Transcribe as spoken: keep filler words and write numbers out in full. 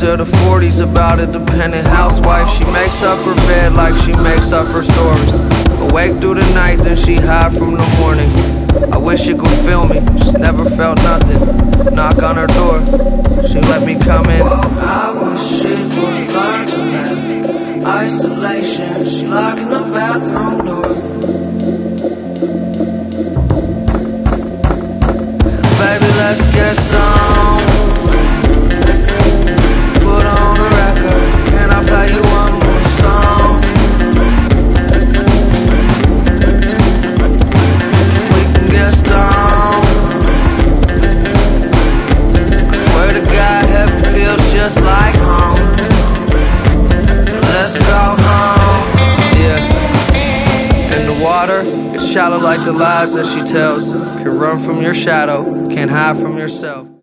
to the forties about a dependent housewife. She makes up her bed like she makes up her stories. Awake through the night, then she high from the morning. I wish you could feel me, she never felt nothing. Knock on her door, she let me come in. I wish she would learn to live isolation. She locking the bathroom door. Baby, let's get stoned. Put on a record. Can I play you one more song? We can get stoned. I swear to God, heaven feels just like home. Let's go home. Yeah. In the water, it's shallow like the lies that she tells. Can run from your shadow, can't hide from yourself.